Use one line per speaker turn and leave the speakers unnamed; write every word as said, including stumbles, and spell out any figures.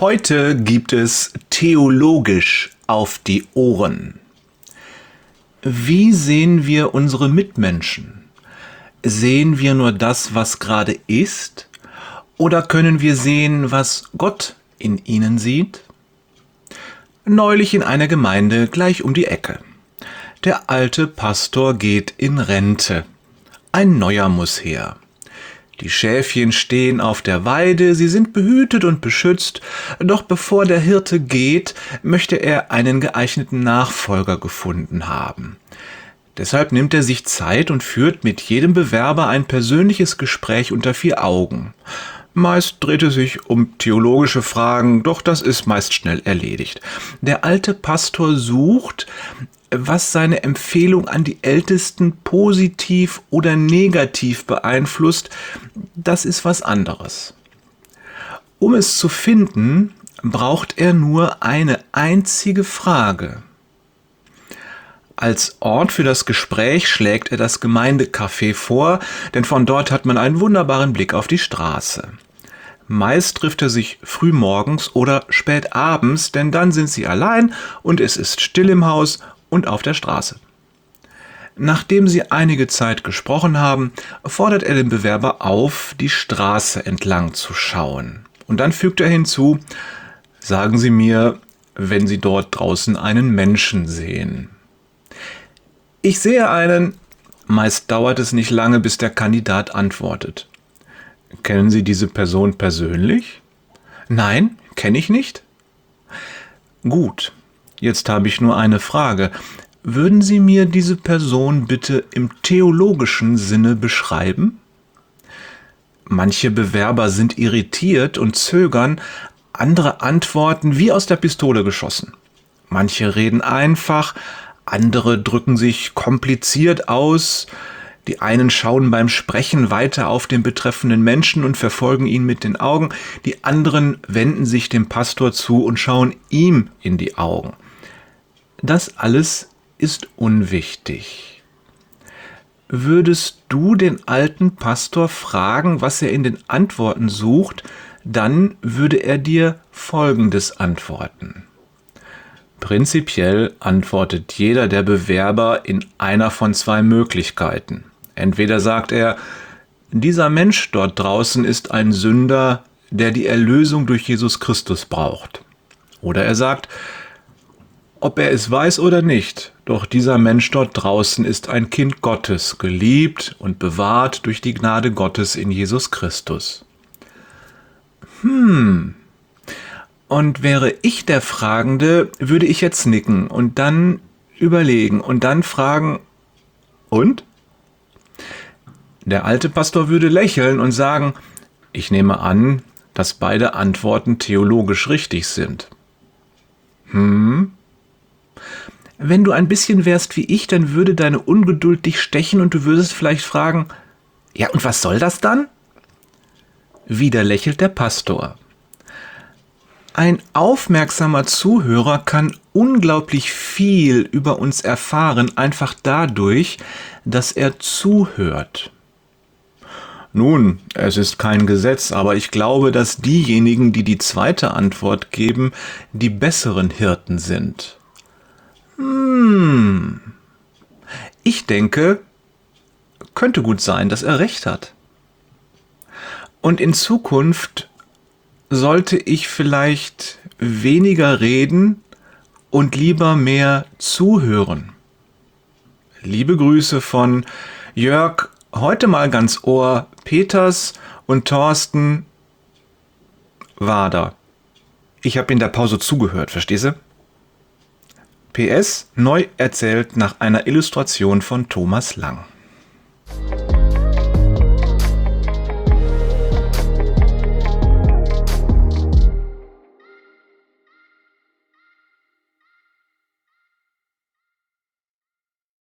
Heute gibt es theologisch auf die Ohren. Wie sehen wir unsere Mitmenschen? Sehen wir nur das, was gerade ist? Oder können wir sehen, was Gott in ihnen sieht? Neulich in einer Gemeinde gleich um die Ecke. Der alte Pastor geht in Rente. Ein neuer muss her. Die Schäfchen stehen auf der Weide, sie sind behütet und beschützt, doch bevor der Hirte geht, möchte er einen geeigneten Nachfolger gefunden haben. Deshalb nimmt er sich Zeit und führt mit jedem Bewerber ein persönliches Gespräch unter vier Augen. Meist dreht es sich um theologische Fragen, doch das ist meist schnell erledigt. Der alte Pastor sucht, was seine Empfehlung an die Ältesten positiv oder negativ beeinflusst, das ist was anderes. Um es zu finden, braucht er nur eine einzige Frage. Als Ort für das Gespräch schlägt er das Gemeindecafé vor, denn von dort hat man einen wunderbaren Blick auf die Straße. Meist trifft er sich früh morgens oder spät abends, denn dann sind sie allein und es ist still im Haus und auf der Straße. Nachdem sie einige Zeit gesprochen haben, fordert er den Bewerber auf, die Straße entlang zu schauen. Und dann fügt er hinzu: Sagen Sie mir, wenn Sie dort draußen einen Menschen sehen. Ich sehe einen. Meist dauert es nicht lange, bis der Kandidat antwortet. Kennen Sie diese Person persönlich? Nein, kenne ich nicht. Gut, jetzt habe ich nur eine Frage. Würden Sie mir diese Person bitte im theologischen Sinne beschreiben? Manche Bewerber sind irritiert und zögern, andere antworten wie aus der Pistole geschossen. Manche reden einfach, andere drücken sich kompliziert aus. Die einen schauen beim Sprechen weiter auf den betreffenden Menschen und verfolgen ihn mit den Augen. Die anderen wenden sich dem Pastor zu und schauen ihm in die Augen. Das alles ist unwichtig. Würdest du den alten Pastor fragen, was er in den Antworten sucht, dann würde er dir Folgendes antworten. Prinzipiell antwortet jeder der Bewerber in einer von zwei Möglichkeiten. Entweder sagt er, dieser Mensch dort draußen ist ein Sünder, der die Erlösung durch Jesus Christus braucht. Oder er sagt, ob er es weiß oder nicht, doch dieser Mensch dort draußen ist ein Kind Gottes, geliebt und bewahrt durch die Gnade Gottes in Jesus Christus. Hm... Und wäre ich der Fragende, würde ich jetzt nicken und dann überlegen und dann fragen, und? Der alte Pastor würde lächeln und sagen, ich nehme an, dass beide Antworten theologisch richtig sind. Hm? Wenn du ein bisschen wärst wie ich, dann würde deine Ungeduld dich stechen und du würdest vielleicht fragen, ja, und was soll das dann? Wieder lächelt der Pastor. Ein aufmerksamer Zuhörer kann unglaublich viel über uns erfahren, einfach dadurch, dass er zuhört. Nun, es ist kein Gesetz, aber ich glaube, dass diejenigen, die die zweite Antwort geben, die besseren Hirten sind. Hm. Ich denke, könnte gut sein, dass er recht hat. Und in Zukunft sollte ich vielleicht weniger reden und lieber mehr zuhören. Liebe Grüße von Jörg, heute mal ganz Ohr, Peters und Thorsten Wader. Ich habe in der Pause zugehört, verstehst du? P S, neu erzählt nach einer Illustration von Thomas Lang.